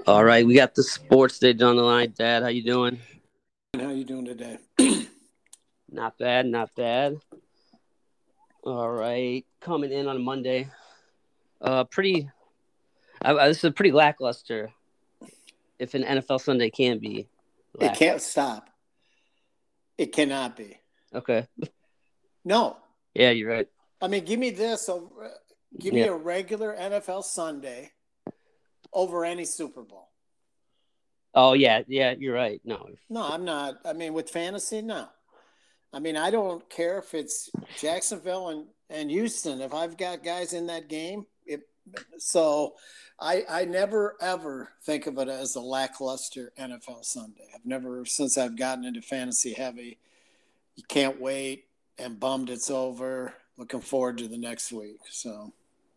All right, we got the sports stage on the line. Dad, how you doing? How you doing today? Not bad, not bad. All right, coming in on a Monday. Pretty. This is a pretty lackluster, if an NFL Sunday can be. It Lack. can't stop. It cannot be. Okay. No. Yeah, you're right. I mean, give me this. Give me Yeah. a regular NFL Sunday over any Super Bowl. Oh yeah, you're right. No. No, I'm not. I mean, with fantasy, no. I mean, I don't care if it's Jacksonville and Houston. If I've got guys in that game, so I never ever think of it as a lackluster NFL Sunday. I've never, since I've gotten into fantasy heavy. You can't wait and bummed it's over. Looking forward to the next week. So,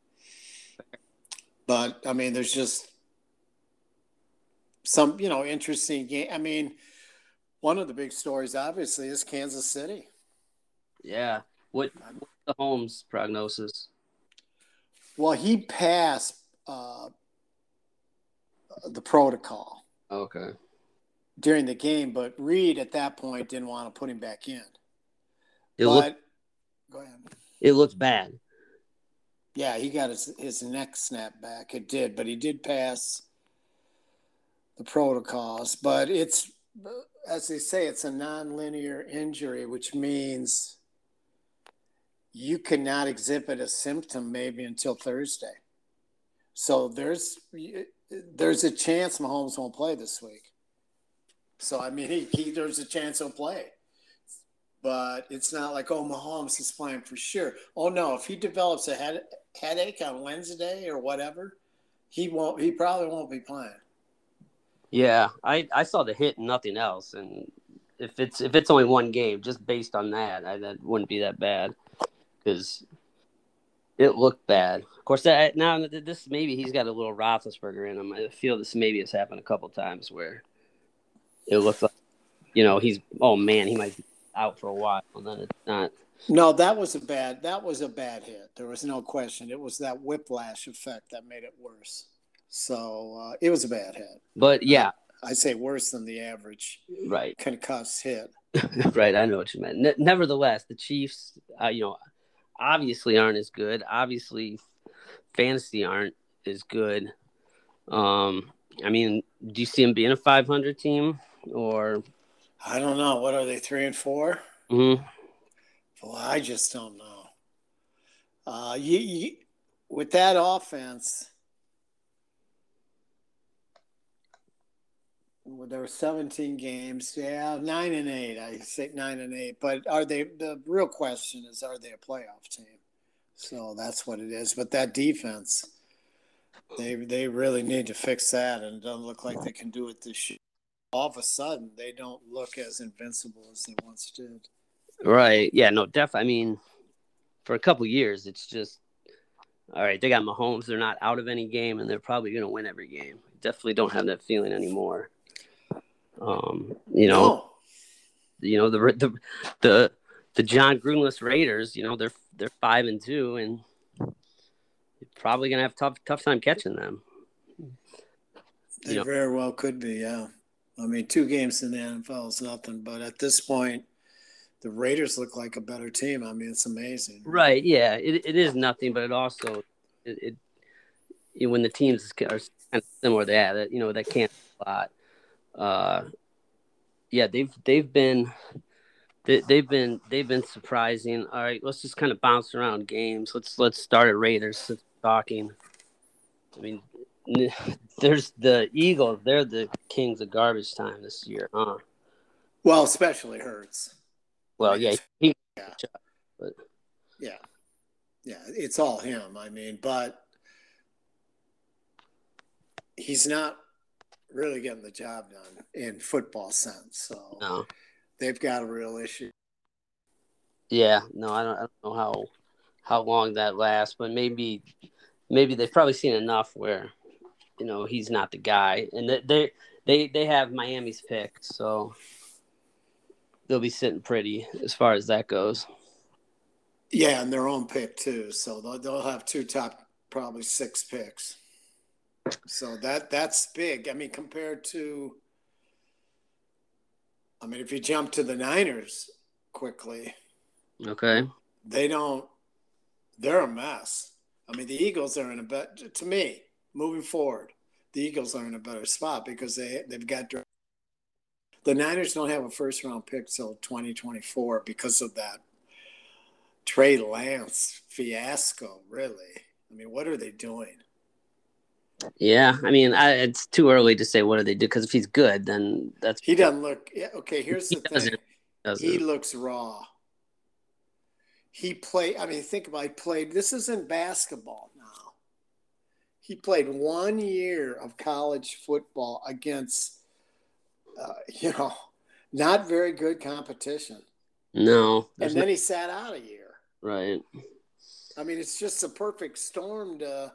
but I mean, there's just some, interesting game. I mean, one of the big stories obviously is Kansas City. Yeah. What's the Holmes prognosis? Well, he passed the protocol Okay. during the game, but Reed at that point didn't want to put him back in. Go ahead. It looks bad. Yeah, he got his neck snapped back. It did, but he did pass the protocols. But it's, as they say, it's a non-linear injury, which means you cannot exhibit a symptom maybe until Thursday. So there's a chance Mahomes won't play this week. So, I mean, there's a chance he'll play. But it's not like, Mahomes is playing for sure. Oh, no, if he develops a headache on Wednesday or whatever, he probably won't be playing. Yeah, I saw the hit and nothing else, and if it's only one game, just based on that, that wouldn't be that bad because it looked bad. Of course, now this maybe he's got a little Roethlisberger in him. I feel this maybe has happened a couple times where it looks like he might be out for a while, and then it's not. No, that was a bad hit. There was no question. It was that whiplash effect that made it worse. So it was a bad hit. But yeah, I'd say worse than the average concussed hit. Right, I know what you meant. Nevertheless, the Chiefs, obviously aren't as good. Obviously, fantasy aren't as good. I mean, do you see them being a 500 team or? I don't know. What are they, 3-4? Mm-hmm. Well, I just don't know. With that offense, there were 17 games. Yeah, 9-8. I say 9-8. But the real question is, are they a playoff team? So that's what it is. But that defense, they really need to fix that, and it doesn't look like they can do it this year. All of a sudden, they don't look as invincible as they once did. Right. Yeah, no, definitely. I mean, for a couple years, it's just, all right, they got Mahomes. They're not out of any game, and they're probably going to win every game. Definitely don't have that feeling anymore. No. The John Grunless Raiders, they're 5-2, and you're probably going to have tough time catching them. They very well could be, yeah. I mean, 2 games in the NFL is nothing, but at this point, the Raiders look like a better team. I mean, it's amazing. Right, yeah. It is nothing, but it also when the teams are kind of similar, that can't be a lot. Yeah, they've been surprising. All right, let's just kind of bounce around games. Let's start at Raiders. Since talking, I mean, there's the Eagles. They're the kings of garbage time this year, huh? Well, especially Hurts. Well, yeah, but yeah, it's all him. I mean, but he's not really getting the job done in football sense. So no. They've got a real issue. Yeah, no, I don't know how long that lasts, but maybe they've probably seen enough where he's not the guy, and they have Miami's pick, so they'll be sitting pretty as far as that goes. Yeah, and their own pick too, so they'll have 2 top, probably 6 picks. So that's big. I mean, compared to, I mean, if you jump to the Niners quickly, Okay. they don't. They're a mess. I mean, the Eagles are in a better. To me, moving forward, the Eagles are in a better spot because they've got the Niners don't have a first round pick till 2024 because of that Trey Lance fiasco. Really, I mean, what are they doing? Yeah, I mean, it's too early to say what do they do because if he's good, then that's He doesn't look. Yeah, okay, if here's he the thing. doesn't He doesn't. looks raw. He played. I mean, think about. He played. This isn't basketball now. He played 1 year of college football against, you know, not very good competition, No, and there's no then he sat out a year. right. I mean, it's just a perfect storm to.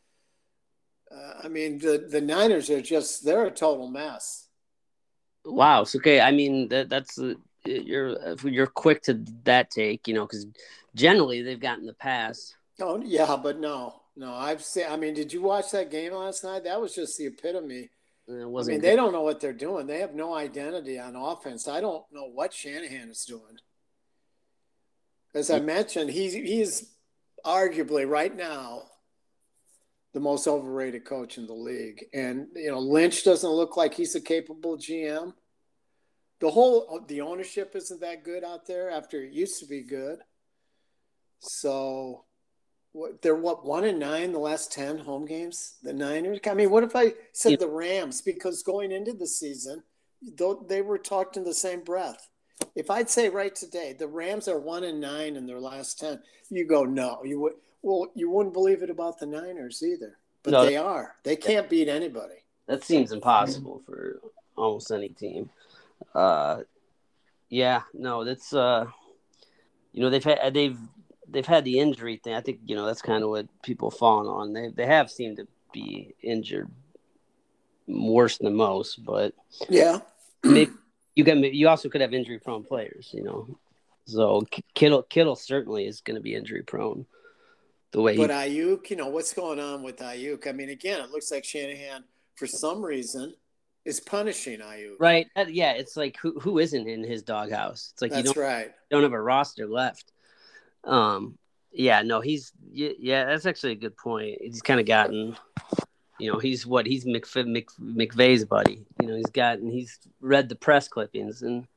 I mean, the Niners are they're a total mess. Wow. So okay, I mean that's you're quick to that take, because generally they've gotten the pass. Oh yeah, but no. I've seen. I mean, did you watch that game last night? That was just the epitome. And it I mean, wasn't good. they don't know what they're doing. They have no identity on offense. I don't know what Shanahan is doing. As I mentioned, he's arguably right now the most overrated coach in the league. And Lynch doesn't look like he's a capable GM. The ownership isn't that good out there after it used to be good. So they're 1-9 the last 10 home games, the Niners. I mean, what if I said the Rams? Because going into the season, they were talked in the same breath. If I'd say right today the Rams are 1-9 in their last 10, you go no. You wouldn't believe it about the Niners either. But No, they are. They can't beat anybody. that seems impossible for almost any team. Uh, yeah, no, that's they've had the injury thing. I think that's kind of what people have fallen on. They have seemed to be injured worse than most, but yeah, maybe you also could have injury prone players. So Kittle certainly is going to be injury prone. The way but Ayuk, what's going on with Ayuk? I mean, again, it looks like Shanahan for some reason is punishing Ayuk. right, yeah, it's like who isn't in his doghouse? It's like That's right. don't have a roster left. Yeah, no, yeah, that's actually a good point. He's kind of gotten, he's McVay's buddy. He's read the press clippings and,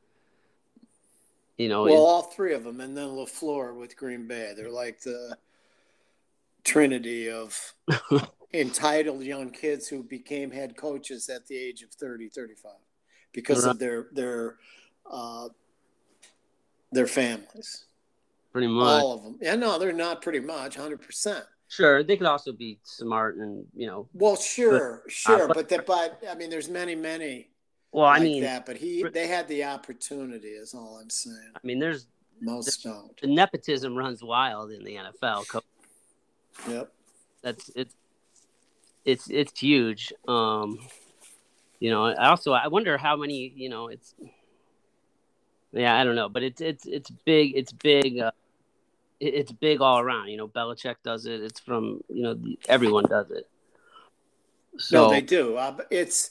well, all three of them, and then LaFleur with Green Bay. They're like the trinity of entitled young kids who became head coaches at the age of 30, 35 because of their families. Pretty much. All of them. Yeah, no, they're not pretty much 100%. Sure, they could also be smart and Well, sure, but I mean, there's many. Well, like I mean that, but they had the opportunity. Is all I'm saying. I mean, most don't. The nepotism runs wild in the NFL. Yep. It's huge. I wonder how many. It's. Yeah, I don't know, but it's big. It's big. It's big all around. Belichick does it. It's from everyone does it. So no, they do. It's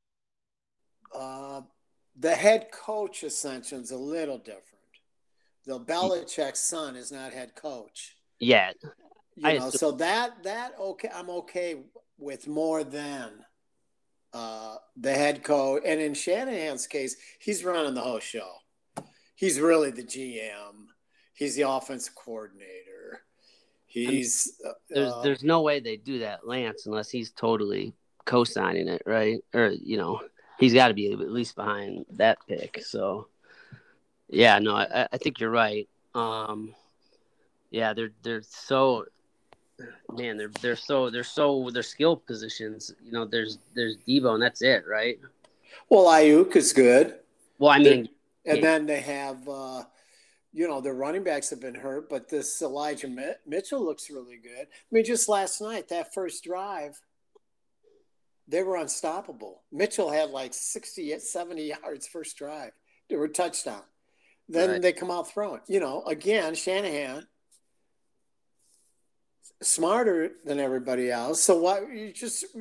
the head coach ascension is a little different. The Belichick's son is not head coach yet. So that okay, I'm okay with more than the head coach. And in Shanahan's case, he's running the whole show. He's really the GM. He's the offensive coordinator. There's no way they do that, Lance, unless he's totally co-signing it, right? Or he's got to be at least behind that pick. So, yeah, no, I think you're right. Yeah, they're so, man, they're their skill positions. There's Deebo and that's it, right? Well, Ayuk is good. Well, I mean, and then they have, their running backs have been hurt, but this Elijah Mitchell looks really good. I mean, just last night, that first drive, they were unstoppable. Mitchell had like 60, 70 yards first drive. They were a touchdown. Then they come out throwing. Again, Shanahan, smarter than everybody else. So why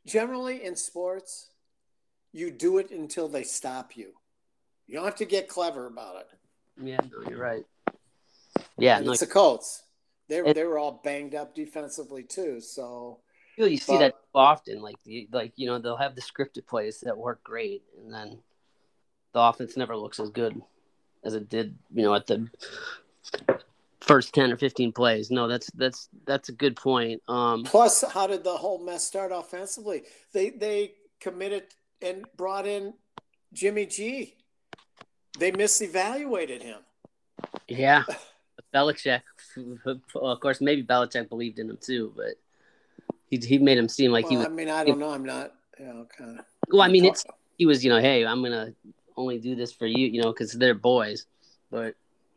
generally in sports, you do it until they stop you. You don't have to get clever about it. Yeah, no, you're right. Yeah, and no, it's the Colts. They were all banged up defensively too. So you see that often. Like they'll have the scripted plays that work great, and then the offense never looks as good as it did, at the first 10 or 15 plays. No, that's a good point. Plus, how did the whole mess start offensively? They committed and brought in Jimmy G. They misevaluated him. Yeah. Belichick, of course, maybe Belichick believed in him too, but he made him seem like he was. I mean, I don't know. I'm not, kind of. Well, I mean, he was, hey, I'm gonna only do this for you, because they're boys. But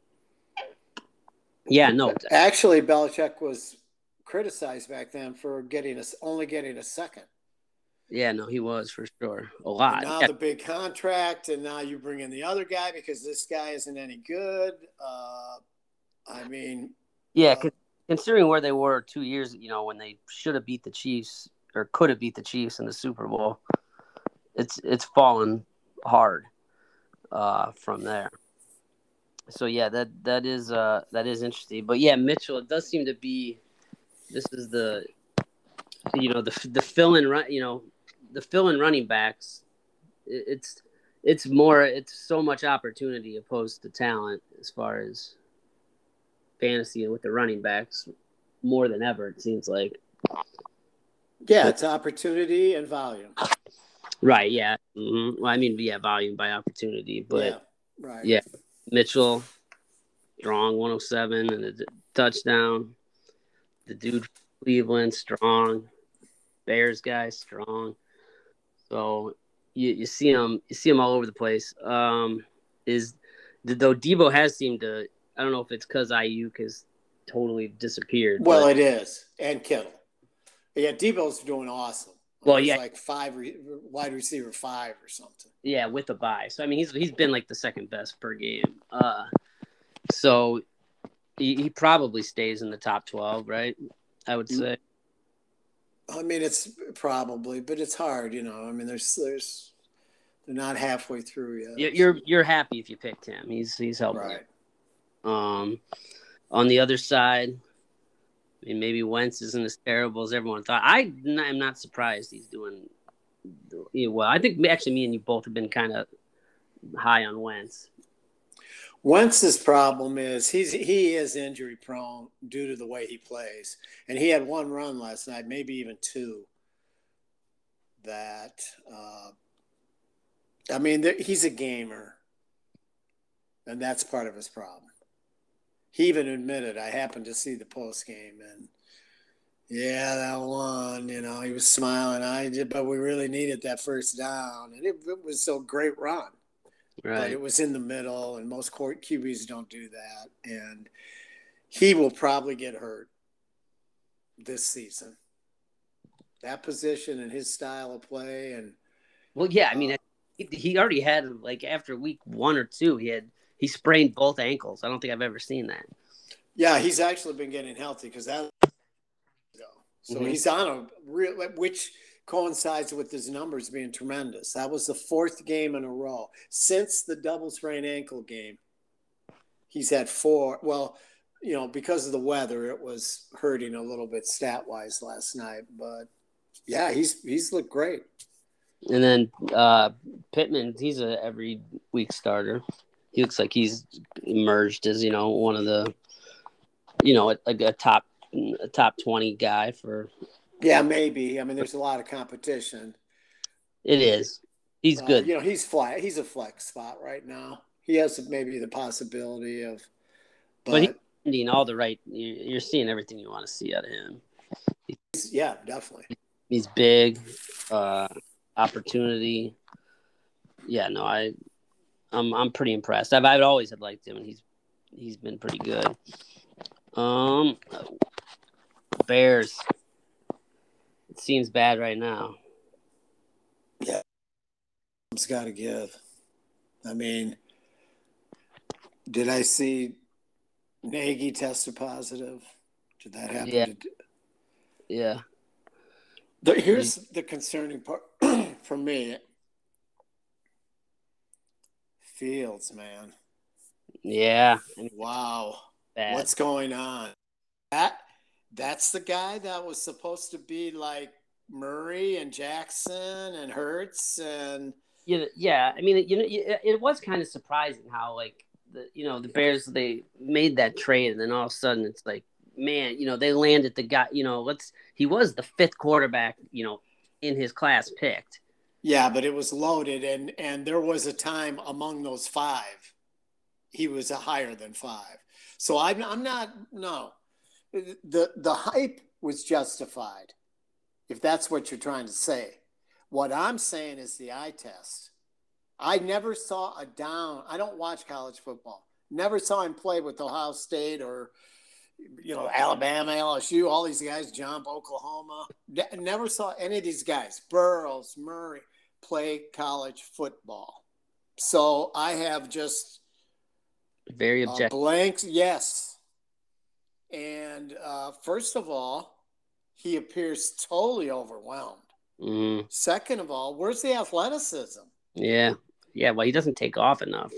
yeah, no. Actually, Belichick was criticized back then for only getting a second. Yeah, no, he was for sure a lot. And now the big contract, and now you bring in the other guy because this guy isn't any good. I mean, yeah, considering where they were 2 years, when they should have beat the Chiefs or could have beat the Chiefs in the Super Bowl, it's fallen hard from there. So yeah, that is interesting. But yeah, Mitchell, it does seem to be. This is the fill in run. The fill in running backs. It's so much opportunity opposed to talent as far as fantasy and with the running backs more than ever. It seems like. Yeah, it's opportunity and volume. Right. Yeah. Mm-hmm. Well, I mean, volume by opportunity, but yeah, right. Yeah, Mitchell, strong 107 and a touchdown. The dude from Cleveland, strong. Bears guy, strong. So you see him all over the place. Though Debo has seemed to. I don't know if it's because Ayuk has totally disappeared. Well, it is, and Kittle. Yeah, Debo's doing awesome. Well, yeah, like wide receiver 5 or something. Yeah, with a bye. So I mean, he's been like the second best per game. So he probably stays in the top 12, right? I would say. I mean, it's probably, but it's hard, I mean, there's they're not halfway through yet. You're happy if you picked him. He's helping. Right. On the other side, I mean, maybe Wentz isn't as terrible as everyone thought. I am not surprised he's doing well. I think actually me and you both have been kind of high on Wentz. Wentz's problem is he is injury prone due to the way he plays, and he had one run last night, maybe even two. That I mean, he's a gamer, and that's part of his problem. He even admitted, I happened to see the post game, and yeah, that one, he was smiling. But we really needed that first down, and it was a great run. Right. But it was in the middle, and most QBs don't do that. And he will probably get hurt this season. That position and his style of play, and I mean, he already had after week 1 or 2, he sprained both ankles. I don't think I've ever seen that. Yeah, he's actually been getting healthy because that. So he's on a real, which coincides with his numbers being tremendous. That was the 4th game in a row since the double sprained ankle game. He's had 4. Well, because of the weather, it was hurting a little bit stat wise last night. But yeah, he's looked great. And then Pittman, he's a every week starter. He looks like he's emerged as one of the, like a top 20 guy for. Yeah, maybe. I mean, there's a lot of competition. It is. He's good. He's flat. He's a flex spot right now. He has maybe the possibility of. But he's finding all the right. You're seeing everything you want to see out of him. Yeah, definitely. He's big. Opportunity. Yeah, no, I'm pretty impressed. I've always had liked him, and he's been pretty good. Bears. It seems bad right now. Yeah, it's got to give. I mean, did I see Nagy tested positive? Did that happen? Yeah. Here's the concerning part for me. Fields, man. Yeah. I mean, Wow. bad. What's going on? That's the guy that was supposed to be like Murray and Jackson and Hurts and Yeah. I mean, it was kind of surprising how like the Bears they made that trade, and then all of a sudden it's like, man, they landed the guy. He was the fifth quarterback, in his class picked. yeah, but it was loaded and there was a time among those five he was a higher than five. So I'm not no. The hype was justified, if that's what you're trying to say. What I'm saying is the eye test. I never saw a down. I don't watch college football. Never saw him play with Ohio State or Alabama, LSU, all these guys, jump, Oklahoma. Never saw any of these guys, Burrows, Murray, play college football. So I have just very objective blanks. Yes. And first of all, he appears totally overwhelmed. Mm-hmm. Second of all, where's the athleticism? Yeah. Well, he doesn't take off enough.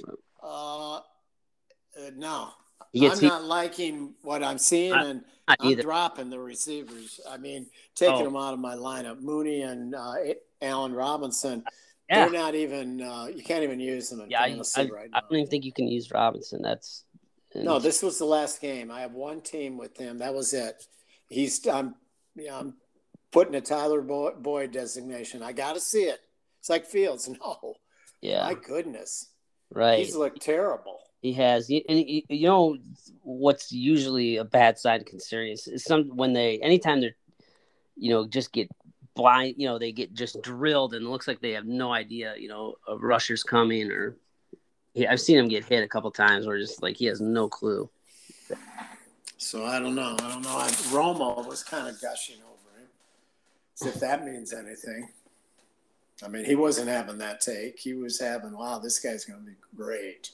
No. I'm not liking what I'm seeing, and I'm dropping the receivers. I mean, taking them out of my lineup. Mooney and Allen Robinson, they're not even you can't even use them in fantasy right now. I don't even think you can use Robinson. No, this was the last game. I have one team with him. That was it. I'm putting a Tyler Boyd designation. I got to see it. It's like Fields. No. Yeah. My goodness. Right. He's looked terrible. He has. And what's usually a bad side concern is anytime they're, just get blind, they get just drilled and it looks like they have no idea, a rusher's coming or I've seen him get hit a couple times where just like he has no clue. So I don't know. Romo was kind of gushing over him. So if that means anything. I mean, he wasn't having that take. He was having, wow, this guy's going to be great.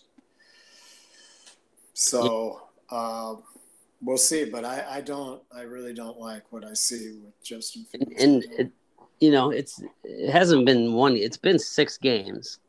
So we'll see. But I really don't like what I see with Justin Fields. And it hasn't been one. It's been 6 games.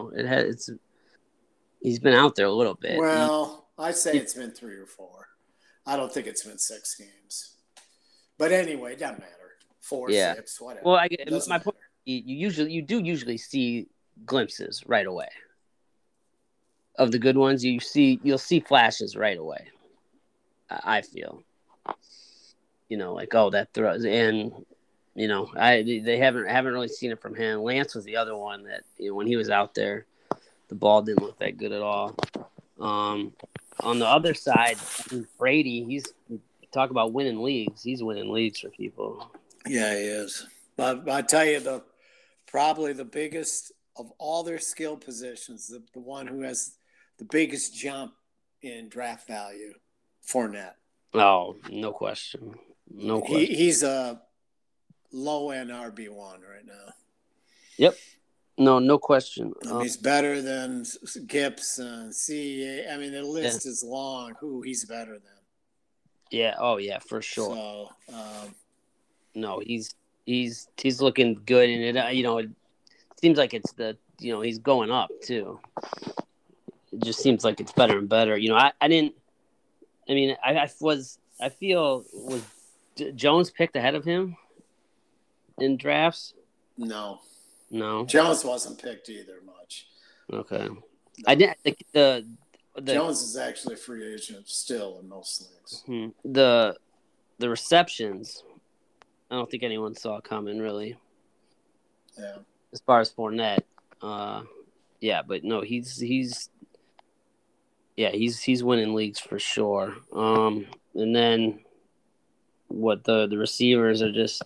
He's been out there a little bit. Well, I say it's been 3 or 4. I don't think it's been 6 games. But anyway, it doesn't matter. 4, 6, whatever. Well, my point. You do usually see glimpses right away of the good ones. You'll see flashes right away. I feel, like that throws, and they haven't really seen it from him. Lance was the other one that when he was out there, the ball didn't look that good at all. On the other side, Brady, talk about winning leagues. He's winning leagues for people. Yeah, he is. But I tell you, probably the biggest of all their skill positions, the one who has the biggest jump in draft value, Fournette. Oh, no question. No question. He's a low-end RB1 right now. Yep. No question. He's better than Gibson, CEA. I mean, the list is long who he's better than. Yeah. Oh, yeah, for sure. So, no, he's looking good, and it seems like it's he's going up too. It just seems like it's better and better. I feel was Jones picked ahead of him in drafts? No. Jones wasn't picked either much. Okay. No. I didn't. The Jones is actually a free agent still in most leagues. The receptions, I don't think anyone saw coming really. Yeah. As far as Fournette, but no, he's winning leagues for sure. And then what the receivers are just,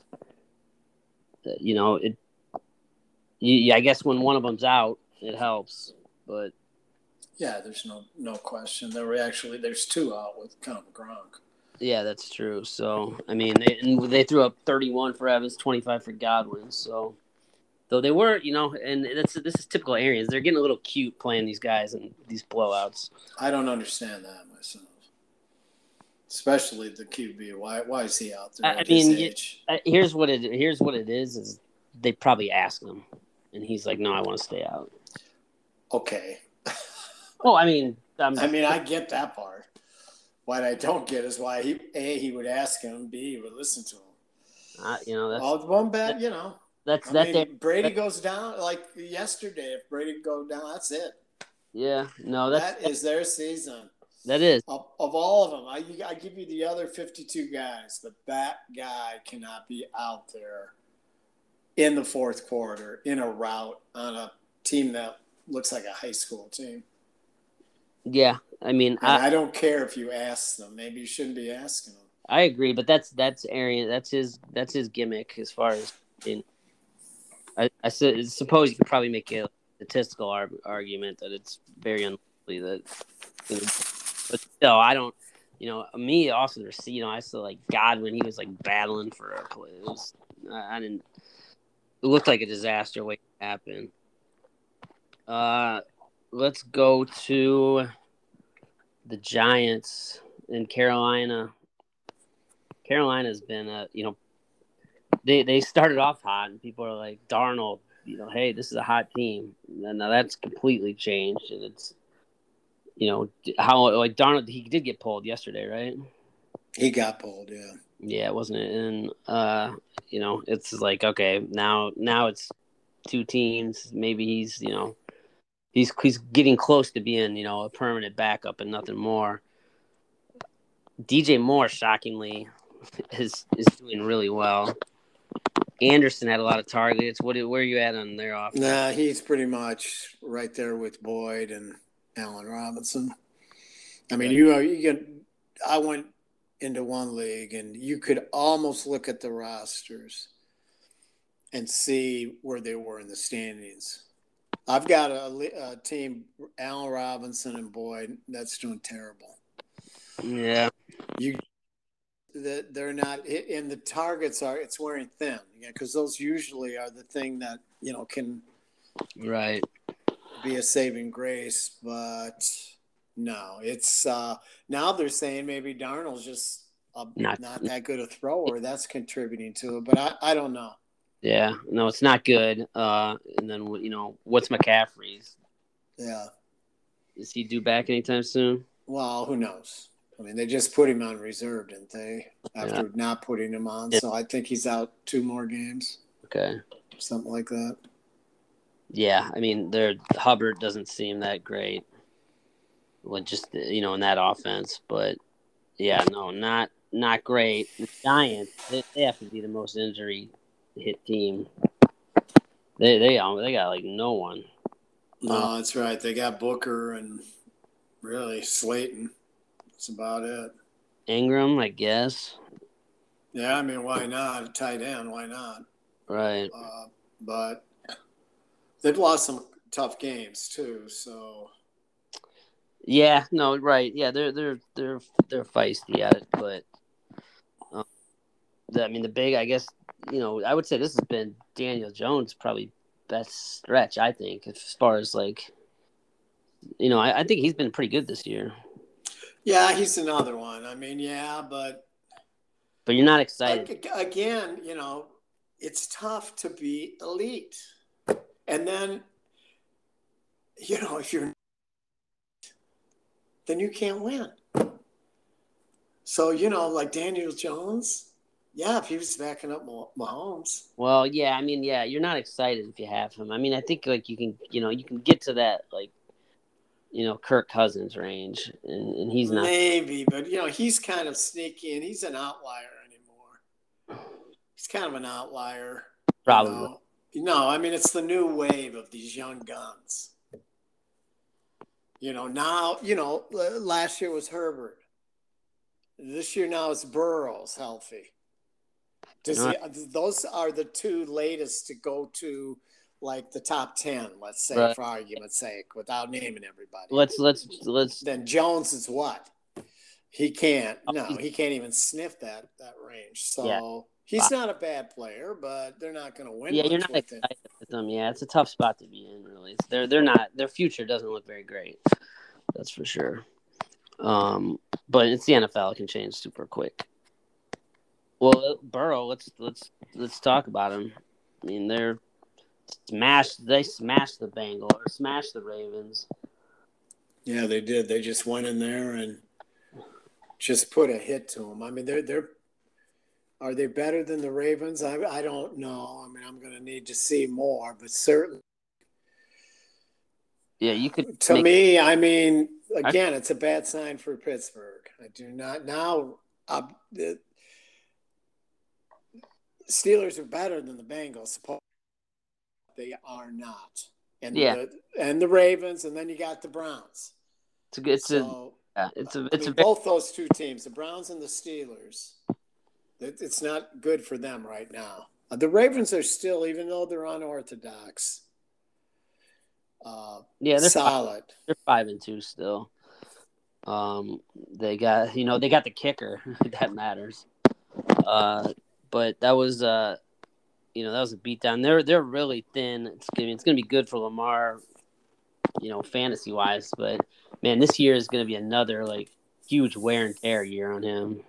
I guess when one of them's out, it helps. But yeah, there's no question. There's 2 out with kind of Gronk. Yeah, that's true. So I mean, they threw up 31 for Evans, 25 for Godwin. So though they were, and this is typical Arians. They're getting a little cute playing these guys in these blowouts. I don't understand that myself. especially the QB. Why is he out there I at his mean, age? here's what it is they probably asked him, and he's like, "No, I want to stay out." Okay. Well, I mean, I get that part. What I don't get is why he would ask him, B, he would listen to him. that's One bet, you know. that's Brady goes down like yesterday. If Brady goes down, that's it. Yeah, no, that is their season. That is of all of them. I give you the other 52 guys, but that guy cannot be out there in the fourth quarter in a rout on a team that looks like a high school team. Yeah, I mean, I don't care if you ask them. Maybe you shouldn't be asking them. I agree, but that's Arian. That's his gimmick as far as. I suppose you could probably make a statistical argument that it's very unlikely that. But still, I don't. Me also I still like Godwin. He was like battling for a play. I didn't. It looked like a disaster waiting to happen. Let's go to the Giants in Carolina. Carolina's been they started off hot, and people are like, Darnold, hey, this is a hot team. And now that's completely changed, and it's how like Darnold, he did get pulled yesterday, right? He got pulled, yeah. Yeah, wasn't it? And it's like, okay, now it's two teams. Maybe he's he's getting close to being a permanent backup and nothing more. DJ Moore, shockingly, is doing really well. Anderson had a lot of targets. Where are you at on their offense? Nah, he's pretty much right there with Boyd and Allen Robinson. I mean, I went into one league, and you could almost look at the rosters and see where they were in the standings. I've got a team, Allen Robinson and Boyd, that's doing terrible. Yeah. They're not, and the targets it's wearing thin, because those usually are the thing that can be a saving grace. But no, it's now they're saying maybe Darnold's just not that good a thrower. That's contributing to it, but I don't know. Yeah, no, it's not good. And then what's McCaffrey's? Yeah, is he due back anytime soon? Well, who knows? I mean, they just put him on reserve, didn't they? After not putting him on. So I think he's out 2 more games. Okay. Something like that. Yeah, I mean, Hubbard doesn't seem that great. Well, just, in that offense. But, yeah, no, not great. The Giants, they have to be the most injury hit team. They got, like, no one. No, that's right. They got Booker and really Slayton. That's about it. Ingram, I guess. Yeah, I mean, why not? Tight end, why not? Right. But they've lost some tough games too. So. Yeah. No. Right. Yeah. They're feisty at it, but the big, I guess, I would say this has been Daniel Jones' probably best stretch. I think, as far as like, I think he's been pretty good this year. Yeah, he's another one. I mean, yeah, but you're not excited. Again, it's tough to be elite. And then, if you're, then you can't win. So, like Daniel Jones, yeah, if he was backing up Mahomes. Well, yeah, I mean, yeah, you're not excited if you have him. I mean, I think like you can get to that like, Kirk Cousins range, and he's not. Maybe, but he's kind of sneaky, and he's an outlier anymore. He's kind of an outlier. Probably. No, I mean, it's the new wave of these young guns. Now, last year was Herbert. This year now it's Burrow's healthy. Those are the 2 latest to go to like the top 10, let's say, right, for argument's sake, without naming everybody. Let's. Then Jones is what? He can't. No, he can't even sniff that range. So yeah. He's not a bad player, but they're not going to win. Yeah, you're not excited with them. Yeah, it's a tough spot to be in. Really, they're not. Their future doesn't look very great. That's for sure. But it's the NFL; it can change super quick. Well, Burrow, let's talk about him. I mean, they smashed the Bengals or smashed the Ravens. Yeah, they did. They just went in there and just put a hit to them. I mean, are they better than the Ravens? I don't know. I mean, I'm going to need to see more, but certainly. Yeah, you could. To me, I mean, again, it's a bad sign for Pittsburgh. I do not now. The Steelers are better than the Bengals. They are not, and the Ravens, and then you got the Browns. Both those two teams, the Browns and the Steelers. It's not good for them right now. The Ravens are still, even though they're unorthodox, they're solid. They're 5-2 still. They got the kicker that matters. But that was that was a beatdown. They're really thin. It's gonna be good for Lamar, fantasy wise. But man, this year is gonna be another huge wear and tear year on him.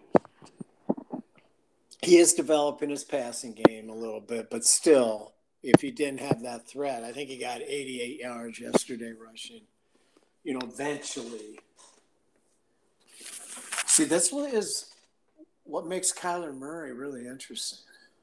He is developing his passing game a little bit, but still, if he didn't have that threat, I think he got 88 yards yesterday rushing. Eventually. See, that's what makes Kyler Murray really interesting,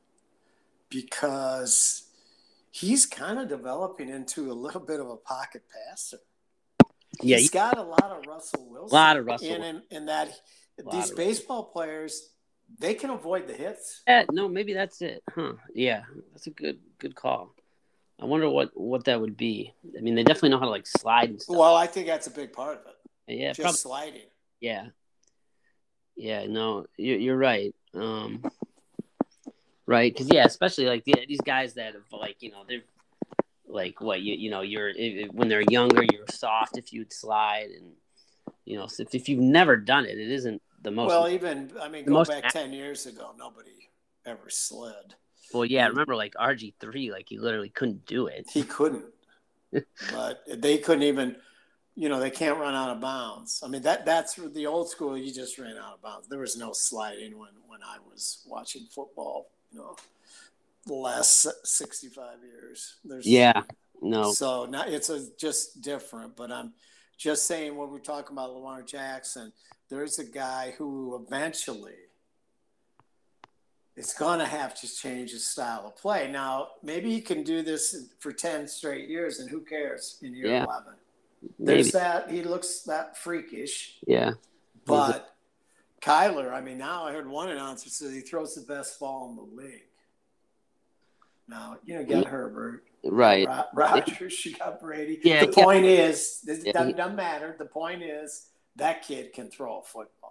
because he's kind of developing into a little bit of a pocket passer. Yeah, he's got a lot of Russell Wilson in that these baseball players, they can avoid the hits. No, maybe that's it. Huh. Yeah, that's a good call. I wonder what that would be. I mean, they definitely know how to slide and stuff. Well, I think that's a big part of it. Yeah, just sliding. Yeah. Yeah, no, you're right. Right, because especially these guys that have they're you're when they're younger, you're soft if you'd slide, and if you've never done it, it isn't the most. Well, go back 10 years ago, nobody ever slid. Well, yeah, I remember RG3, he literally couldn't do it. He couldn't, but they couldn't even. They can't run out of bounds. I mean, that's the old school. You just ran out of bounds. There was no sliding when I was watching football. The last 65 years. No. So now it's just different. But I'm just saying, when we're talking about Lamar Jackson, there's a guy who eventually is going to have to change his style of play. Now, maybe he can do this for 10 straight years, and who cares in year 11? There's that. He looks that freakish. Yeah. But Kyler, now I heard one announcer say he throws the best ball in the league. Now, get Herbert. Right. Rodgers, you got Brady. Yeah, the point is, it doesn't matter. The point is, that kid can throw a football.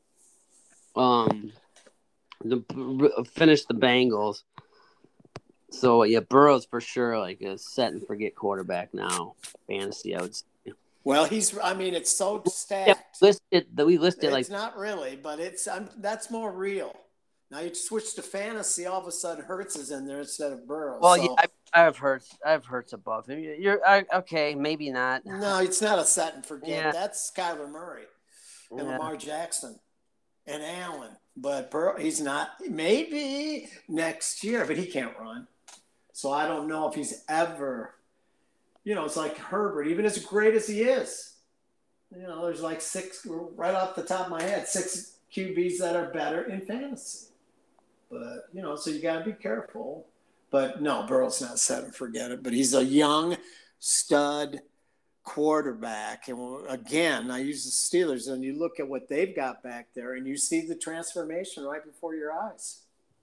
Finish the Bengals. So, Burrow's for sure a set and forget quarterback now. Fantasy, I would say. Well, it's so stacked. We listed it's not really, but that's more real. Now you switch to fantasy, all of a sudden Hurts is in there instead of Burrow. Well, so, I have Hurts above him. You're okay, maybe not. No, it's not a set and forget. Yeah. That's Kyler Murray and Lamar Jackson and Allen. But Burrow, he's not. Maybe next year, but he can't run. So I don't know if he's ever. It's like Herbert, even as great as he is. There's 6, right off the top of my head, 6 QBs that are better in fantasy. But, so you got to be careful. But no, Burrow's not set and forget it. But he's a young stud quarterback. And again, I use the Steelers, and you look at what they've got back there, and you see the transformation right before your eyes.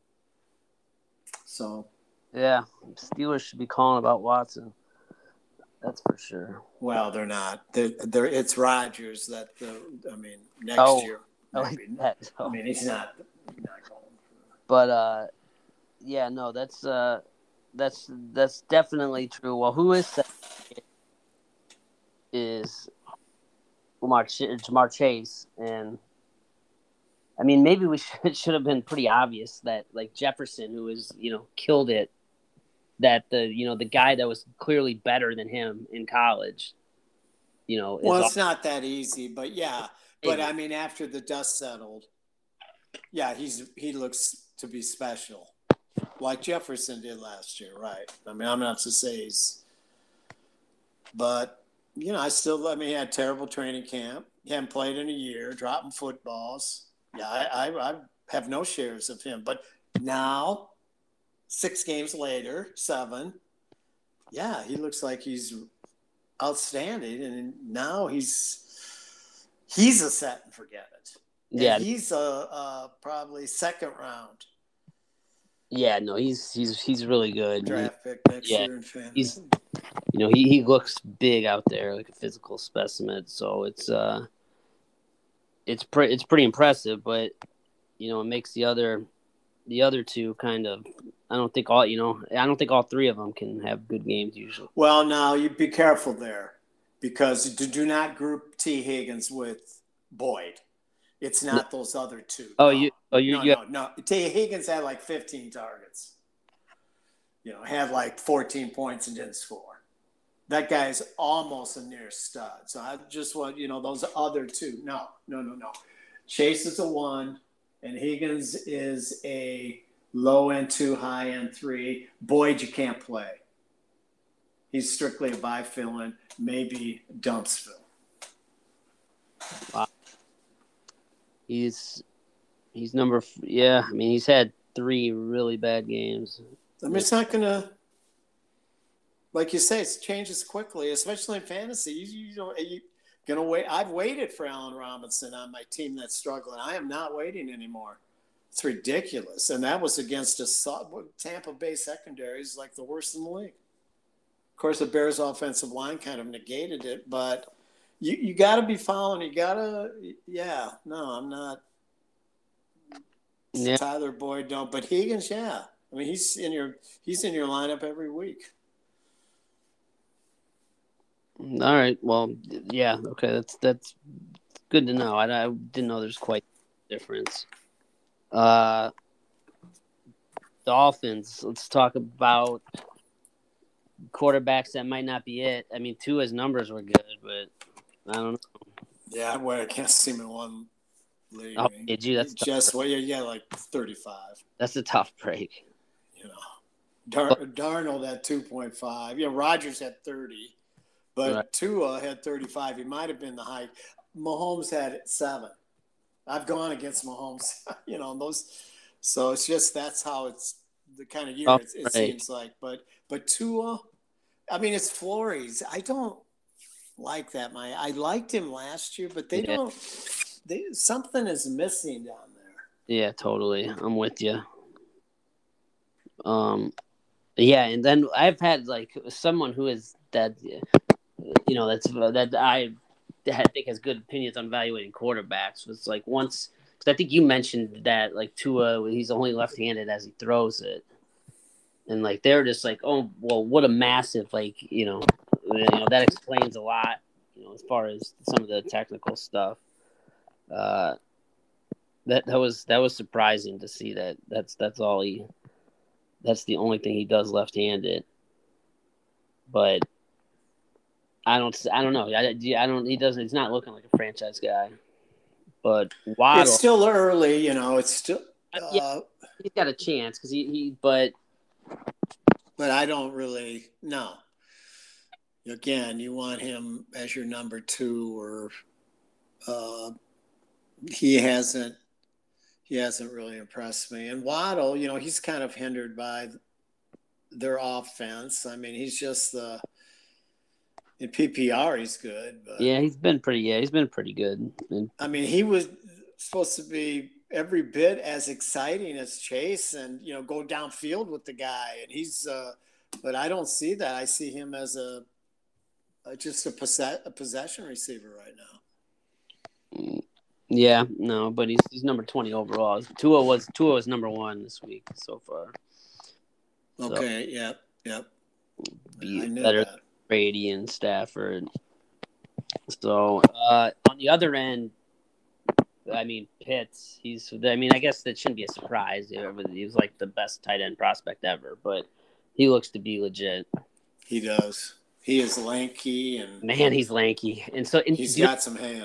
So. Yeah, Steelers should be calling about Watson. That's for sure. Well, they're not. It's Rodgers that next year. Maybe. He's not going. But that's definitely true. Well, who is Ja'Marr Chase, and maybe we should have been pretty obvious that Jefferson, who is killed it. That the guy that was clearly better than him in college, Well, it's not that easy, but yeah, But I mean, after the dust settled, yeah, he looks to be special, like Jefferson did last year, right? I mean, I'm not to say but he had terrible training camp. He hadn't played in a year, dropping footballs. Yeah, I have no shares of him. But now, 6 games later, 7, yeah, he looks like he's outstanding, and now he's a set and forget it. Yeah, and he's a probably second round. Yeah, no, he's really good. Draft pick next year in fantasy. He looks big out there, like a physical specimen. So it's pretty impressive, but it makes the other two kind of. I don't think all 3 of them can have good games usually. Well, now you be careful there, because do not group T. Higgins with Boyd. It's not those other 2. No. T. Higgins had like 15 targets. Had like 14 points and didn't score. That guy's almost a near stud. So I just want, those other 2. No. Chase is a 1, and Higgins is a low-end 2, high-end 3. Boyd, you can't play. He's strictly a buy fill-in, maybe dumps fill. Wow. He's number. Yeah, I mean, he's had 3 really bad games. I mean, it's not gonna, like you say, it changes quickly, especially in fantasy. You're gonna wait. I've waited for Allen Robinson on my team that's struggling. I am not waiting anymore. It's ridiculous, and that was against a Tampa Bay secondary is like the worst in the league. Of course, the Bears' offensive line kind of negated it, but you got to be following. You got to, no, I'm not. Yeah. Tyler Boyd don't, but Higgins, yeah. I mean, he's in your lineup every week. All right. Well, yeah. Okay. That's good to know. I didn't know there's quite a difference. Dolphins. Let's talk about quarterbacks that might not be it. I mean, Tua's numbers were good, but I don't know. Yeah, I can't see him in one league. Oh, gee, that's just like 35. That's a tough break. Darnold had 2.5. Yeah, Rodgers had 30, but right. Tua had 35. He might have been the high. Mahomes had 7. I've gone against Mahomes, those. So it's just that's how it's the kind of year it seems like. But Tua, I mean, it's Flores. I don't like that. I liked him last year, but they don't. Something is missing down there. Yeah, totally. I'm with you. Yeah, and then I've had like someone who is that, that I think has good opinions on evaluating quarterbacks. Was like once, because I think you mentioned that like Tua, he's only left-handed as he throws it, and like they're just like, oh well, what a massive that explains a lot, as far as some of the technical stuff. That was surprising to see that. That's the only thing he does left-handed. But I don't know. He's not looking like a franchise guy. But Waddle, it's still early, it's still he's got a chance because but I don't really know. Again, you want him as your number 2, or he hasn't really impressed me. And Waddle, he's kind of hindered by their offense. I mean, he's just in PPR, he's good. But, he's been pretty good. I mean, he was supposed to be every bit as exciting as Chase and, go downfield with the guy. And he's but I don't see that. I see him as just a possession receiver right now. Yeah, no, but he's number 20 overall. Tua was number 1 this week so far. Okay, so, yep. Be better than Brady and Stafford. So on the other end, I mean Pitts. I guess that shouldn't be a surprise. He was like the best tight end prospect ever, but he looks to be legit. He does. He is lanky and man, he's lanky, and so he's got some hands.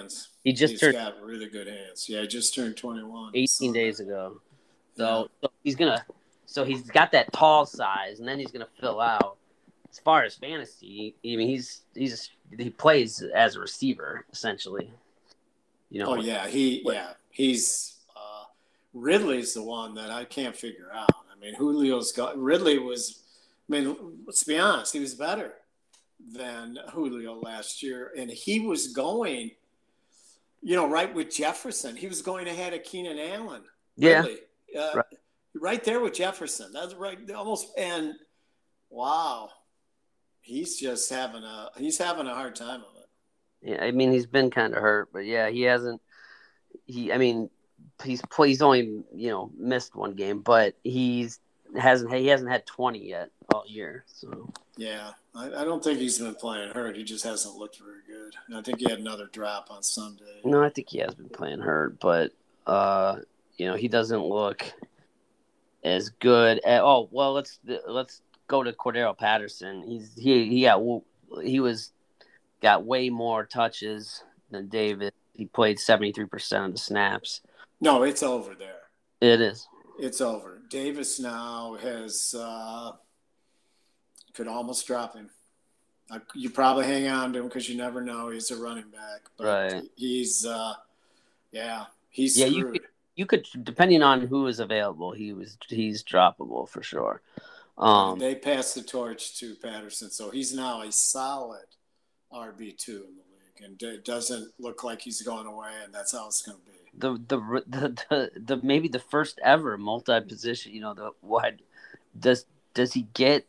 He just He's turned got really good hands. Yeah, he just turned 21. 18 days ago. Yeah. So he's got that tall size, and then he's gonna fill out. As far as fantasy, I mean, he plays as a receiver essentially. You know. Oh yeah, he's Ridley's the one that I can't figure out. I mean, Ridley was. I mean, let's be honest, he was better than Julio last year, and he was going. Right with Jefferson, he was going ahead of Keenan Allen. Yeah. Ridley, right there with Jefferson. That's right, almost. And wow, he's having a hard time of it. Yeah, I mean, he's been kind of hurt, but yeah, he hasn't. I mean, he's only missed one game, but he hasn't had 20 yet all year. So yeah, I don't think he's been playing hurt. He just hasn't looked very good. And I think he had another drop on Sunday. No, I think he has been playing hurt, but he doesn't look as good. Let's go to Cordero Patterson. He got way more touches than Davis. He played 73% of the snaps. No, it's over there. It is. It's over. Davis now has could almost drop him. You probably hang on to him because you never know. He's a running back, but right. He's screwed. You could depending on who is available. He's droppable for sure. They passed the torch to Patterson, so he's now a solid RB2 in the league, and it doesn't look like he's going away, and that's how it's going to be. The maybe the first ever multi-position. The wide. Does he get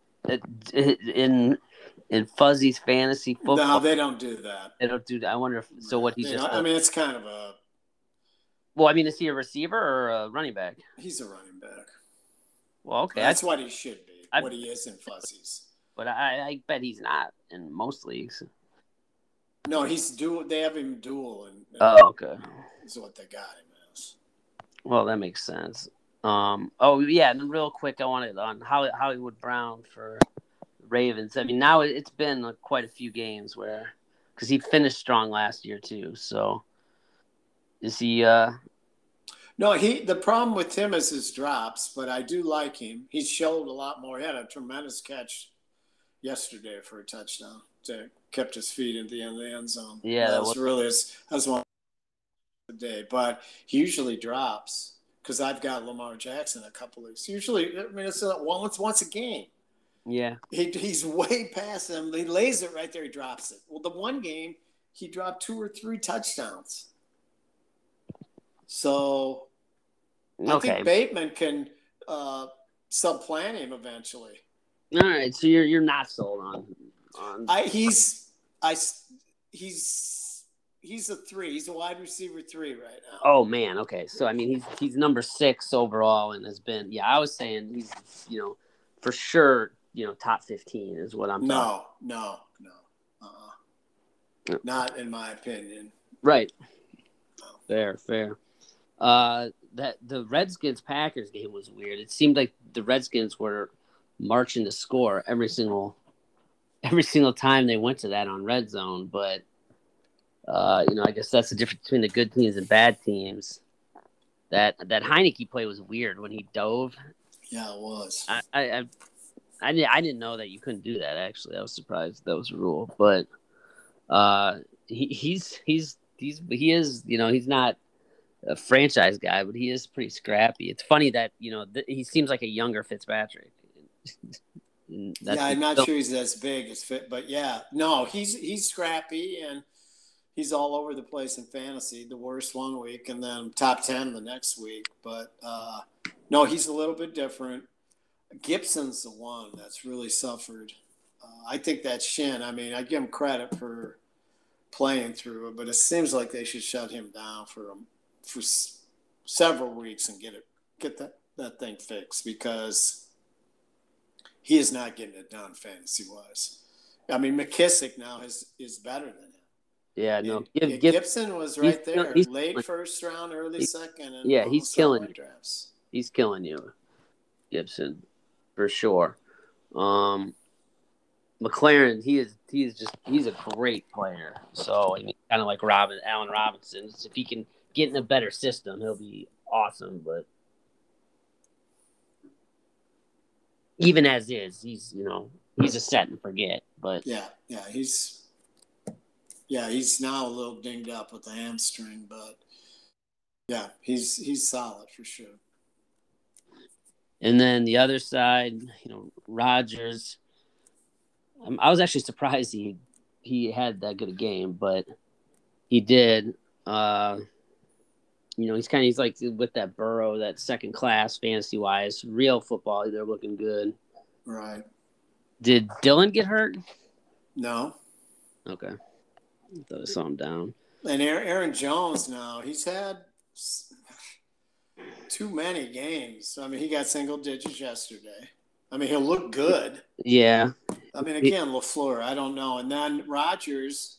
in Fuzzy's fantasy football? No, they don't do that. They don't do that. I wonder if so. What he just? I mean, it's kind of a. Well, I mean, is he a receiver or a running back? He's a running back. Well, okay, that's what he should be. What he is in Fuzzy's. But I bet he's not in most leagues. No, he's dual. They have him dual, okay. Is what they got him as. Well, that makes sense. And real quick, I wanted on Hollywood Brown for Ravens. I mean, now it's been quite a few games because he finished strong last year too. So, is he? No, the problem with him is his drops, but I do like him. He's showed a lot more. He had a tremendous catch yesterday for a touchdown. Kept his feet at the end of the end zone. Yeah, that was one day. But he usually drops because I've got Lamar Jackson a couple of weeks. Usually, I mean, it's once a game. Yeah, he's way past him. He lays it right there. He drops it. Well, the one game he dropped 2 or 3 touchdowns. So I think Bateman can supplant him eventually. All right, so you're not sold on. He's a 3. He's a wide receiver 3 right now. Oh man, okay. So I mean, he's number 6 overall and has been. Yeah, I was saying he's for sure top 15 is what I'm. No. Not in my opinion. Right. No. Fair. That the Redskins Packers game was weird. It seemed like the Redskins were marching to score every single time they went to that on red zone, but I guess that's the difference between the good teams and bad teams. That Heineke play was weird when he dove. Yeah, it was. I didn't know that you couldn't do that. Actually, I was surprised that was a rule, but he is he's not a franchise guy, but he is pretty scrappy. It's funny that he seems like a younger Fitzpatrick. I'm not sure he's as big as Fit, but yeah, no, he's scrappy and he's all over the place in fantasy. The worst one week and then top 10 the next week. But no, he's a little bit different. Gibson's the one that's really suffered. I think that shin. I mean, I give him credit for playing through it, but it seems like they should shut him down for several weeks and get that thing fixed because he is not getting it done fantasy-wise. I mean, McKissick now is better than him. Yeah, no. Gibson was right there, late first round, early second. And yeah, he's killing you. Drafts. He's killing you, Gibson, for sure. McLaren, he's a great player. So I mean, kind of like Allen Robinson. If he can get in a better system, he'll be awesome. But even as is, he's a set and forget. But he's now a little dinged up with the hamstring, but yeah, he's solid for sure. And then the other side, Rodgers. I was actually surprised he had that good a game, but he did. He's like with that Burrow, that second class fantasy wise, real football. They're looking good. Right. Did Dylan get hurt? No. Okay. I thought I saw him down. And Aaron Jones now, he's had too many games. I mean, he got single digits yesterday. I mean, he'll look good. Yeah. I mean, again, LaFleur, I don't know. And then Rodgers,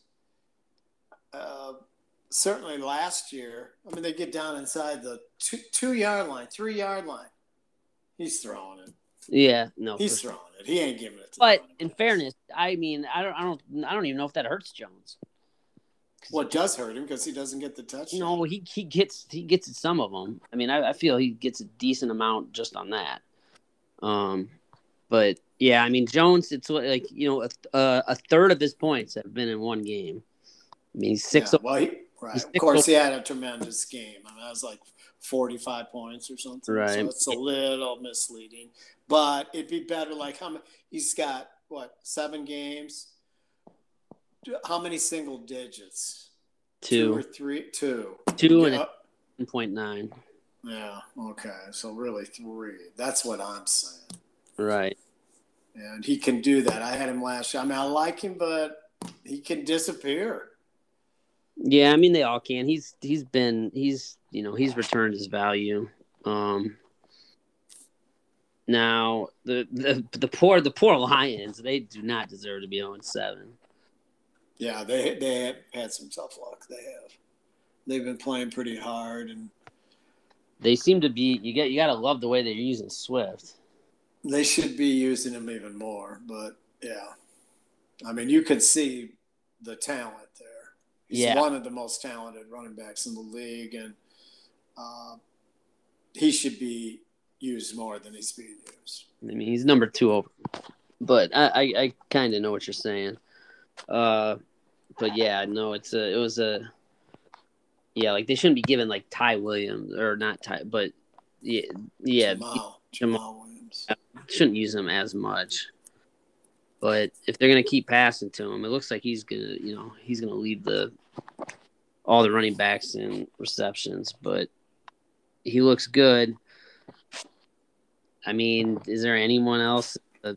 certainly last year, I mean, they get down inside the 2-yard line, 3-yard line. He's throwing it. Yeah, no. He's throwing it. He ain't giving it to But in fairness, I mean, I don't even know if that hurts Jones. Well, it does hurt him because he doesn't get the touchdown. No, he gets some of them. I mean, I feel he gets a decent amount just on that. But yeah, I mean, Jones, it's like a third of his points have been in one game. I mean, he's six. Yeah, well, of course, he had a tremendous game. I mean, that was like 45 points or something. Right. So it's a little misleading. But it'd be better. Like he's got 7 games. How many single digits? 2 or 3? 2. 2 and 1.9. Yeah. Okay. So really 3. That's what I'm saying. Right. And he can do that. I had him last year. I mean, I like him, but he can disappear. Yeah, I mean they all can. He's returned his value. Now the poor Lions, they do not deserve to be 0-7. Yeah, they have had some tough luck. They've been playing pretty hard, and they seem to be. You got to love the way they're using Swift. They should be using him even more, but yeah, I mean you could see the talent there. He's one of the most talented running backs in the league, and he should be used more than he's being used. I mean, he's number 2 over, but I kind of know what you're saying. But yeah, no, like they shouldn't be giving like Ty Williams or not Ty, but Jamal Williams. Shouldn't use him as much. But if they're gonna keep passing to him, it looks like he's gonna lead all the running backs in receptions. But he looks good. I mean, is there anyone else? The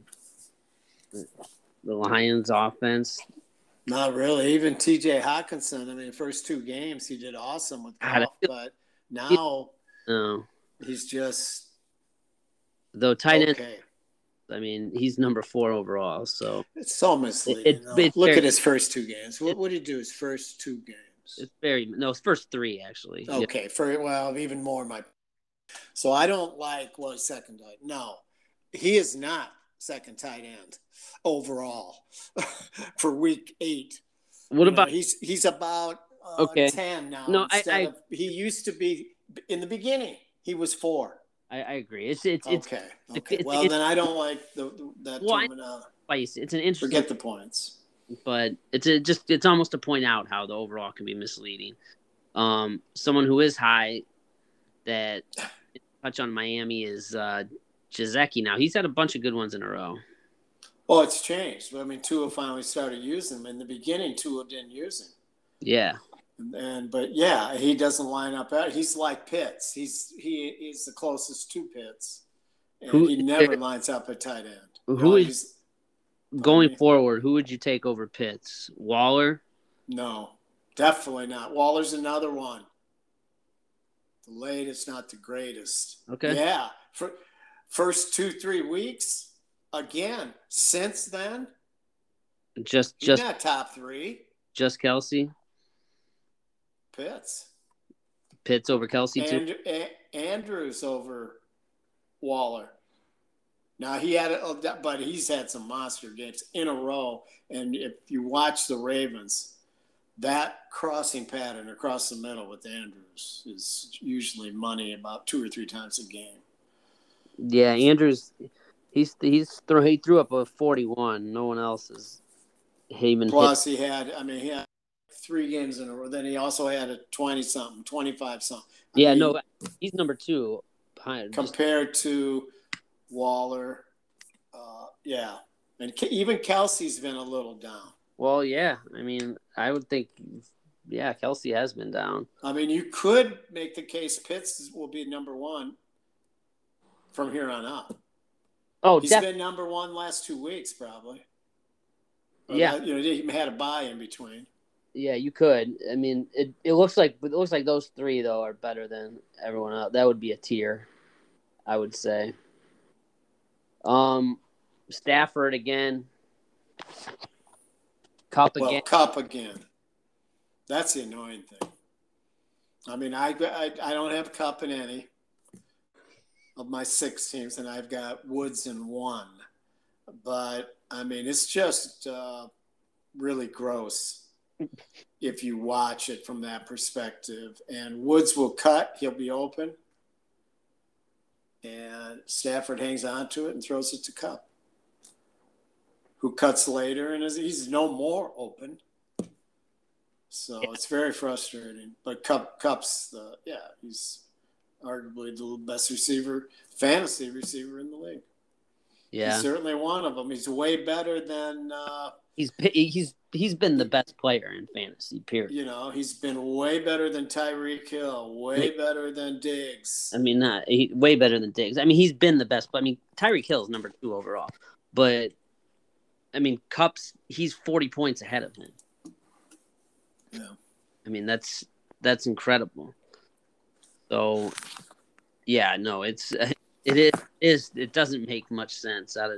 Lions offense. Not really. Even T.J. Hockenson. I mean, first 2 games he did awesome with golf, but now he's just tight end. I mean, he's number 4 overall. So it's so misleading. Look at his first 2 games. What did he do his first 2 games? His first 3 actually. Okay, even more my. So I don't like second tight. No, he is not second tight end overall for week 8. What about he's about 10 now? No, he used to be in the beginning. He was 4. I agree. It's okay. Then I don't like that terminology. It's an interesting. Forget the points. But it's almost to point out how the overall can be misleading. Someone who is high that touch on Miami is Gesicki. Now he's had a bunch of good ones in a row. Oh, it's changed. I mean, Tua finally started using him. In the beginning, Tua didn't use him. Yeah. But yeah, he doesn't line up. He's like Pitts. He is the closest to Pitts, and he never lines up at tight end. Going forward? Who would you take over Pitts? Waller? No, definitely not. Waller's another one. The latest, not the greatest. Okay. Yeah, for first 2-3 weeks. Again, since then, he's not top 3. Just Kelsey. Pitts over Kelsey too. Andrews over Waller. Now but he's had some monster games in a row. And if you watch the Ravens, that crossing pattern across the middle with Andrews is usually money about 2 or 3 times a game. Yeah, Andrews, he threw up a 41. No one else is even Plus, hit. he had 3 games in a row. Then he also had a 20-something, 25-something. No, he's number 2 compared to Waller. Yeah, and even Kelsey's been a little down. Well, yeah. I mean, I would think, yeah, Kelsey has been down. I mean, you could make the case Pitts will be number 1 from here on out. Oh, he's been number 1 last 2 weeks, probably. Yeah, he had a bye in between. Yeah, you could. I mean, it looks like those 3 though are better than everyone else. That would be a tier, I would say. Stafford again. Kupp again. That's the annoying thing. I mean, I don't have Kupp in any of my 6 teams, and I've got Woods in 1. But I mean, it's just really gross if you watch it from that perspective. And Woods will cut; he'll be open, and Stafford hangs on to it and throws it to Kupp, who cuts later, and he's no more open. So it's very frustrating. But Kupp's he's arguably the best fantasy receiver in the league. Yeah, he's certainly one of them. He's way better than. He's been the best player in fantasy. Period. He's been way better than Tyreek Hill. Way better than Diggs. I mean, way better than Diggs. I mean, he's been the best. I mean, Tyreek Hill is number 2 overall, but I mean, he's 40 points ahead of him. Yeah. I mean, that's incredible. So, yeah, no, it doesn't make much sense out of,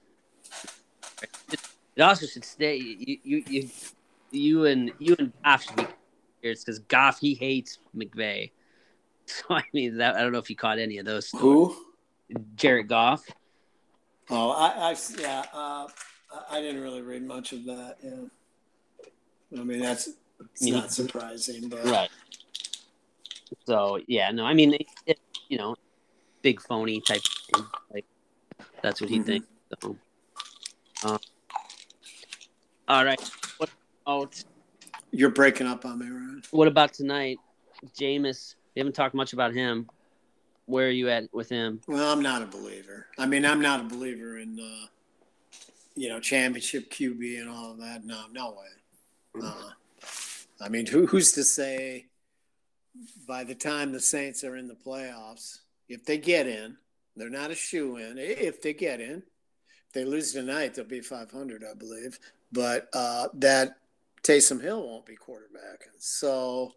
It also should stay. You and Goff should be here because Goff, he hates McVay. So I mean, I don't know if you caught any of those stories. Who? Jared Goff. Oh, I didn't really read much of that. Yeah. I mean, it's not surprising, but right. So yeah, no, I mean, big phony type thing. Like that's what he thinks. So, all right. What about? You're breaking up on me, Ryan. What about tonight, Jameis? We haven't talked much about him. Where are you at with him? Well, I'm not a believer. I mean, I'm not a believer in championship QB and all of that. No way. I mean, who's to say by the time the Saints are in the playoffs, if they get in, they're not a shoo-in. If they get in, if they lose tonight, they'll be 500, I believe. But that Taysom Hill won't be quarterbacking. So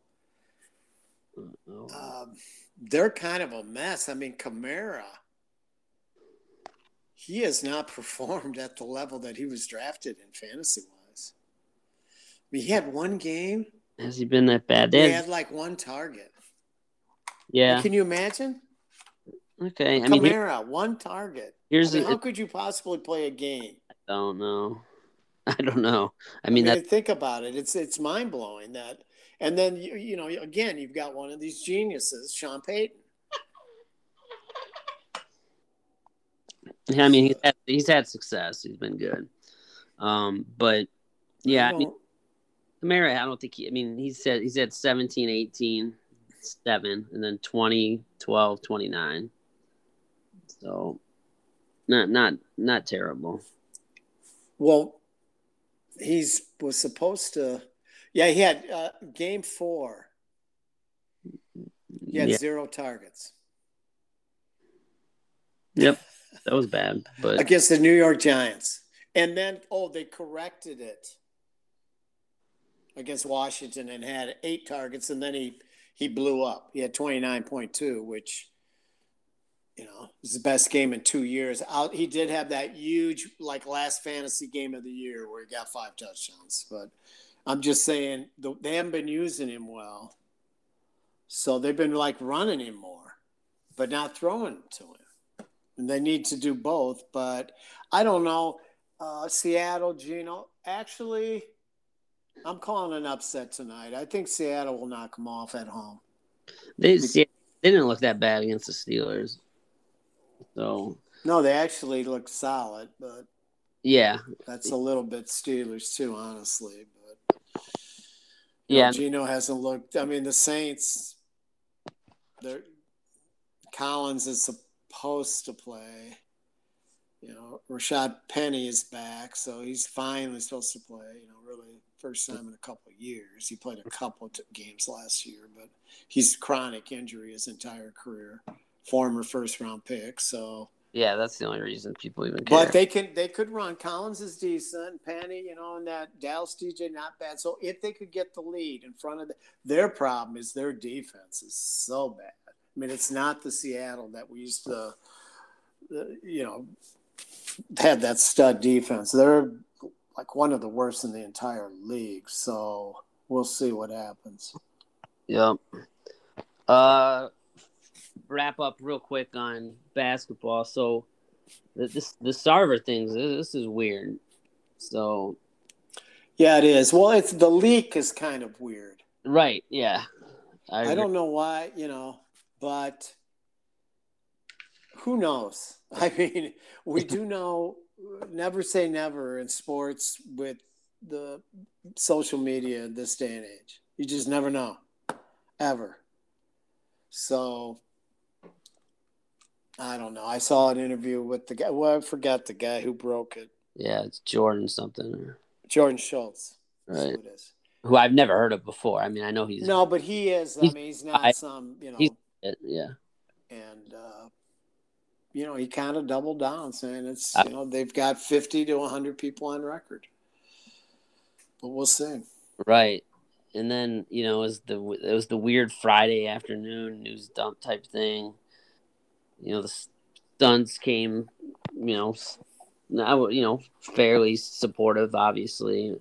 they're kind of a mess. I mean, Kamara, he has not performed at the level that he was drafted in fantasy-wise. I mean, he had 1 game. Has he been that bad? He had like 1 target. Yeah. Can you imagine? Okay. Kamara, 1 target. How could you possibly play a game? I don't know. I mean think about it. It's mind blowing that. And then again, you've got one of these geniuses, Sean Payton. I mean, he's had success. He's been good. But yeah, I mean, Kamara, I don't think he's had 17, 18, 7, and then 20, 12, 29. So not terrible. Well, was supposed to. Yeah, he had game 4. He had 0 targets. Yep, that was bad. But against the New York Giants, and then they corrected it against Washington and had 8 targets, and then he blew up. He had 29.2, which is the best game in 2 years. He did have that huge last fantasy game of the year where he got 5 touchdowns, but I'm just saying they haven't been using him well. So they've been running him more, but not throwing to him. and they need to do both. But I don't know. Seattle, Gino. Actually, I'm calling an upset tonight. I think Seattle will knock them off at home. They didn't look that bad against the Steelers. So no, they actually look solid, but yeah, that's a little bit Steelers too, honestly. But Gino hasn't looked. I mean, the Saints. Collins is supposed to play. Rashad Penny is back, so he's finally supposed to play. Really first time in a couple of years. He played a couple of games last year, but he's chronic injury his entire career. Former first-round pick, so yeah, that's the only reason people even care. But they could run. Collins is decent. Penny, and that Dallas DJ not bad. So if they could get the lead in front of their problem is their defense is so bad. I mean, it's not the Seattle that we used to, had that stud defense. They're like one of the worst in the entire league. So we'll see what happens. Yep. Wrap up real quick on basketball. So the Sarver things, this is weird. So yeah, it is. Well, the leak is kind of weird. Right. Yeah. I don't know why, but who knows? I mean, we do know never say never in sports with the social media in this day and age. You just never know, ever. So I don't know. I saw an interview with the guy. Well, I forgot the guy who broke it. Yeah, it's Jordan something. Jordan Schultz. Right. That's who it is. Who I've never heard of before. I mean, I know he's... No, but he is. I mean, he's not some, yeah. And, he kind of doubled down saying it's, they've got 50 to 100 people on record. But we'll see. Right. And then, it was the weird Friday afternoon news dump type thing. The Suns came, fairly supportive, obviously.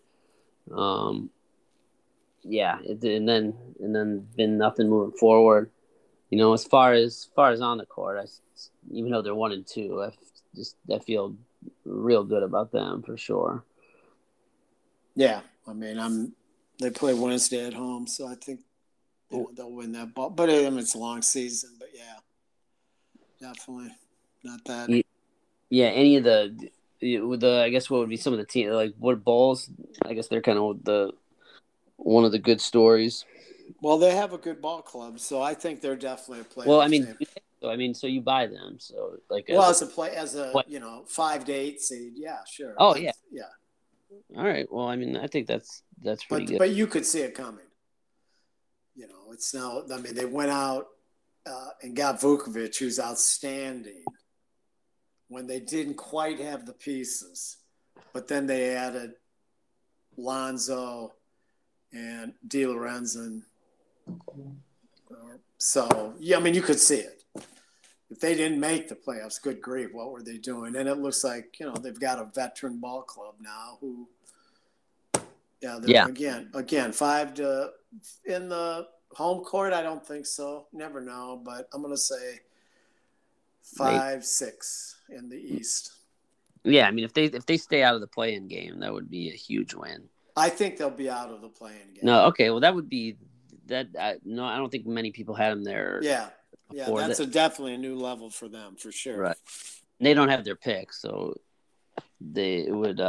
Yeah, and then been nothing moving forward. As far as on the court, even though they're 1-2, I feel real good about them for sure. Yeah, I mean, they play Wednesday at home, so I think they'll win that ball. But it's a long season. But yeah, definitely not that. Yeah, any of the I guess what would be some of the team like what Bulls? I guess they're kind of one of the good stories. Well, they have a good ball club, so I think they're definitely a player. Well, so you buy them, so as a 5 to 8 seed, yeah, sure. Oh yeah. All right. Well, I mean, I think that's pretty good. But you could see it coming. It's now. I mean, they went out and got Vukovic, who's outstanding, when they didn't quite have the pieces, but then they added Lonzo and DiLorenzo. So, yeah, I mean, you could see it. If they didn't make the playoffs, good grief, what were they doing? And it looks like, they've got a veteran ball club now who, again, 5 to in the home court, I don't think so. Never know, but I'm going to say 5-6 in the East. Yeah, I mean, if they stay out of the play-in game, that would be a huge win. I think they'll be out of the play-in game. No, okay, well, that would be that. No, I don't think many people had them there. Yeah, that's definitely a new level for them for sure. Right, they don't have their pick, so it would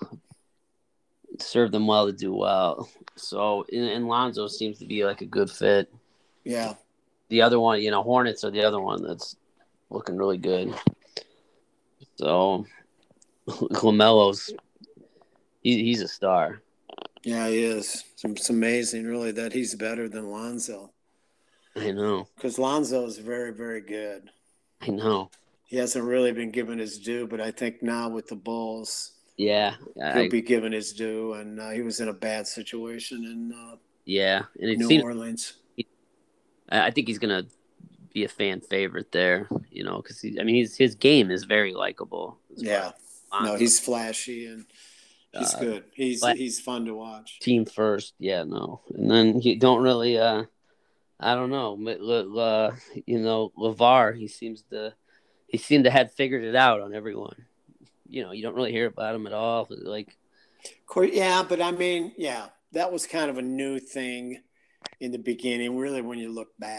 serve them well to do well. So, and Lonzo seems to be like a good fit. Yeah, the other one, Hornets are the other one that's looking really good. So, LaMelo's he's a star. Yeah, he is. It's amazing, really, that he's better than Lonzo. I know. Because Lonzo is very, very good. I know. He hasn't really been given his due, but I think now with the Bulls, he'll be given his due. And he was in a bad situation in New Orleans. I think he's going to be a fan favorite there, because his game is very likable. Yeah. No, he's flashy and he's good. He's fun to watch. Team first, no. And then you don't really, I don't know, LeVar. He seems to he seemed to have figured it out on everyone. You know, you don't really hear about him at all. Like, Yeah, but I mean, yeah, that was kind of a new thing in the beginning, really, when you look back.